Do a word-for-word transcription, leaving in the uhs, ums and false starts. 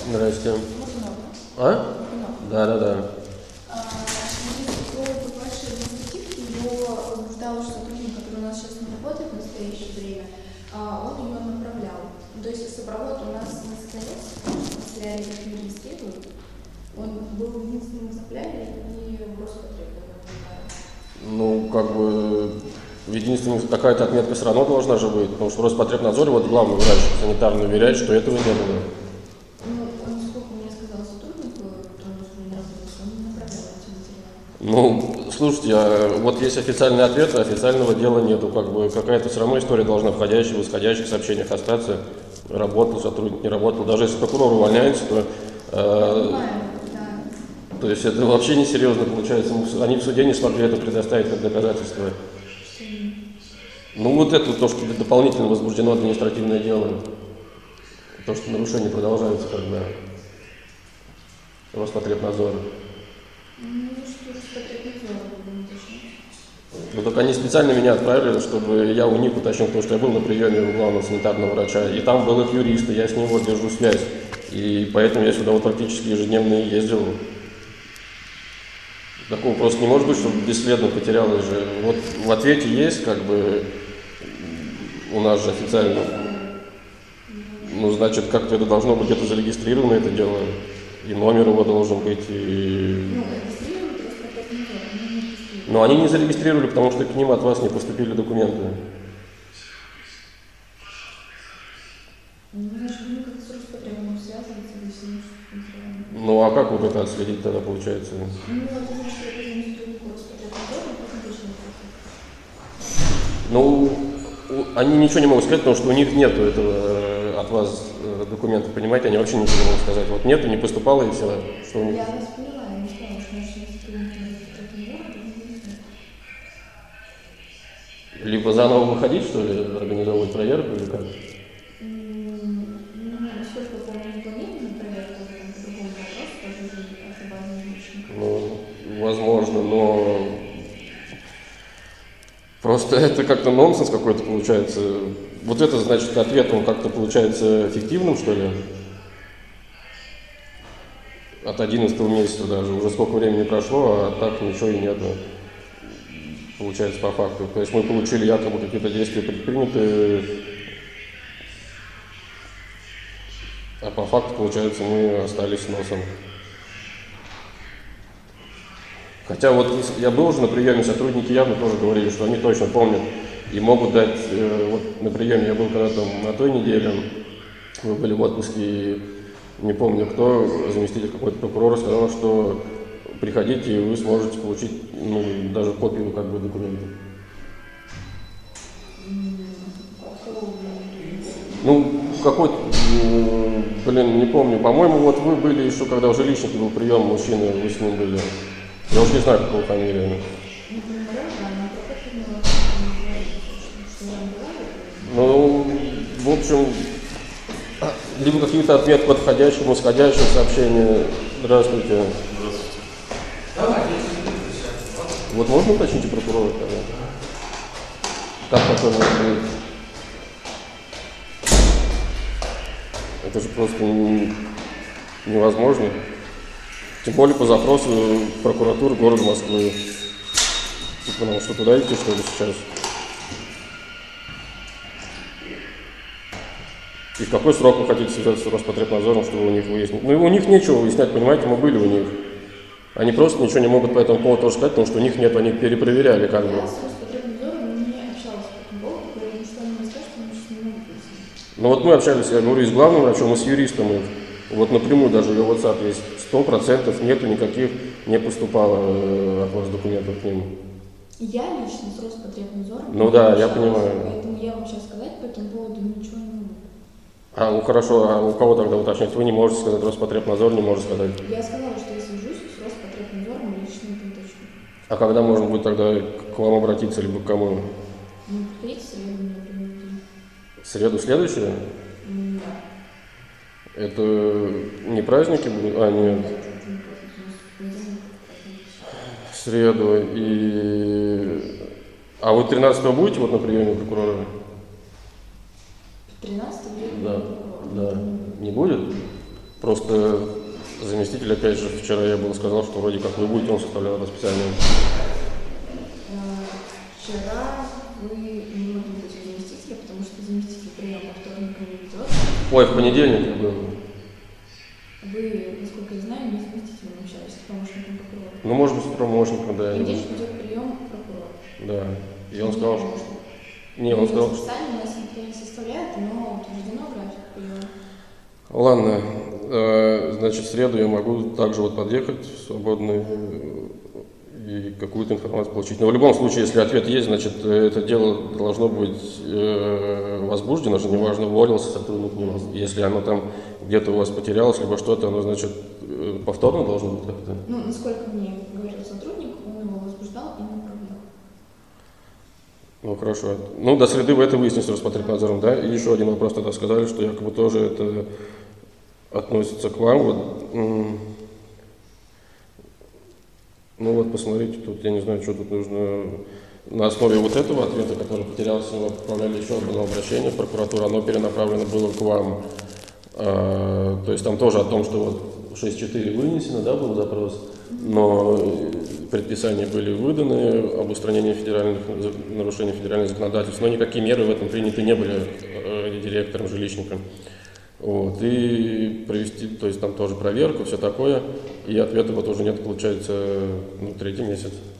Здрасте. А? Да, да, да. По поводу вашей инициативы, его возбуждал сотрудник, который у нас сейчас не работает в настоящее время, он ее направлял. То есть сопровод у нас не состоялся, потому что материалы не регистрируют. Он был единственным экземпляре и в Роспотребнадзоре. Ну, как бы, единственная какая-то отметка все равно должна же быть, потому что в Роспотребнадзоре вот главный врач санитарный уверяет, что этого не было. Ну, он, сколько мне сказал сотрудник, который не работает, он не направлял эти материалы. Ну, слушайте, а вот есть официальный ответ, а официального дела нету, как бы какая-то все равно история должна входящих, восходящих сообщениях остаться. Работал сотрудник, не работал. Даже если прокурор увольняется, то... Э, Понимаю, да. То есть это вообще несерьезно получается. Они в суде не смогли это предоставить как доказательство. Ну вот это то, что дополнительно возбуждено административное дело. То, что нарушения продолжаются, когда Роспотребнадзор. Ну что, Роспотребнадзор, будем уточнять. Ну так они специально меня отправили, чтобы я у них уточнил, потому что я был на приеме у главного санитарного врача, и там был их юрист, и я с ним вот держу связь. И поэтому я сюда вот практически ежедневно ездил. Такого просто не может быть, чтобы бесследно потерялось же. Вот в ответе есть, как бы, у нас же официально, ну, значит, как-то это должно быть где-то зарегистрировано, это дело, и номер его должен быть, и... Ну, регистрировали Роспотребнадзор, они не регистрировали. Но они не зарегистрировали, потому что к ним от вас не поступили документы. Ну, значит, они как-то с Роспотребом связываются, если не что-то. Ну, а как вот это отследить тогда получается? Ну, это значит, что я позвоню сотруднику Роспотребнадзора, потом точно Ну, у- они ничего не могут сказать, потому что у них нет этого э, от вас э, документов, понимаете, они вообще ничего не могут сказать. Вот нет, и не поступало, и все. Что у них? Я вас поняла, я не сказала, что наши сотрудники Роспотребнадзора должны выяснить. Либо заново выходить, что ли, организовывать проверку, или как? М, Ну, насколько я помню, не планировано проверку, это там по другому вопросу, тоже особо озвучено. Ну, возможно, но просто это как-то нонсенс какой-то получается. Вот это, значит, ответ, он как-то получается фиктивным, что ли? От одиннадцатого месяца даже, уже сколько времени прошло, а так ничего и нету. Получается по факту. То есть мы получили якобы какие-то действия предприняты, а по факту, получается, мы остались с носом. Хотя вот я был уже на приеме, сотрудники явно тоже говорили, что они точно помнят и могут дать, э, вот на приеме я был когда-то на той неделе, мы были в отпуске, и не помню кто, заместитель какой-то прокурора сказал, что приходите, и вы сможете получить, ну, даже копию как бы документов. Ну, какой-то, м, блин, не помню, по-моему, вот вы были еще, когда в жилищнике был прием мужчины, вы с ним были. Я уж не знаю, какого фамилия. Не понимаю, да, но пока ты не говоришь, что я не говорю. Ну, в общем, либо какие-то отметки подходящим, восходящим сообщения. Здравствуйте. Здравствуйте. Вот можно уточнить у прокурора? Как такое может быть? Это же просто не- невозможно. Тем более по запросу прокуратуры города Москвы. Потому что туда идти, что ли, сейчас? И в какой срок вы хотите связаться с Роспотребнадзором, чтобы у них выяснить? Ну, у них нечего выяснять, понимаете, мы были у них. Они просто ничего не могут по этому поводу тоже сказать, потому что у них нет, они перепроверяли как бы. Я с Роспотребнадзором не общалась по этому поводу, говорю, что они не скажут, что они сейчас не могут выяснить. Ну вот мы общались, я говорю, и с главным врачом, и с юристом. И вот напрямую даже в WhatsApp есть. Сто процентов нету никаких, не поступало э, от вас документов к ним. Я лично с Роспотребнадзором Ну не да, я общалась, понимаю. Поэтому я вам сейчас сказать по этому поводу ничего не могу. А, ну хорошо, а у кого тогда уточнять? Вы не можете сказать, Роспотребнадзор не может сказать. Я сказала, что я свяжусь с Роспотребнадзором и лично это уточню. А когда можно будет тогда к вам обратиться, либо к кому? Ну, приходите в среду, например. В среду следующую? М, Да. Это не праздники будут? А, нет. В среду. И... А вы тринадцатого будете вот на приеме прокурора? тринадцатого Да, да. Не будет? Просто э, заместитель, опять же, вчера я был сказал, что вроде как вы будете, он составлял это специально. Э, Вчера вы не могли быть у заместителя, потому что заместитель прием по вторникам не ведет. Ой, в понедельник я был. Вы, насколько я знаю, не с заместителем общались, с помощником прокурора. Ну, может быть, с помощником, да. В я не понедельник идет прием прокурора. Да. И он Не сказал, что... помощник. Не, он сказал, что... Специально у нас никто не составляет, но утверждено график приема. Ладно, э, значит, в среду я могу также вот подъехать свободный э, и какую-то информацию получить. Но в любом случае, если ответ есть, значит, это дело должно быть э, возбуждено, же неважно, уволился сотрудник, не уволился. Если оно там где-то у вас потерялось, либо что-то, оно, значит, э, повторно должно быть как-то. Ну, насколько мне говорил сотрудник, он его возбуждал и направлял. Ну, хорошо. Ну, до среды вы это выясните с Роспотребнадзором, да? И еще один вопрос тогда сказали, что якобы тоже это относится к вам. Вот. Ну вот, посмотрите, тут, я не знаю, что тут нужно. На основе вот этого ответа, который потерялся, мы отправляли еще одно обращение в прокуратуру, оно перенаправлено было к вам. А, то есть там тоже о том, что вот шесть четыре вынесено, да, был запрос, но предписания были выданы об устранении федеральных, нарушений федеральных законодательств, но никакие меры в этом приняты не были э, директором, жилищником. Вот, и провести, то есть там тоже проверку, все такое, и ответа вот уже нет, получается, ну, третий месяц.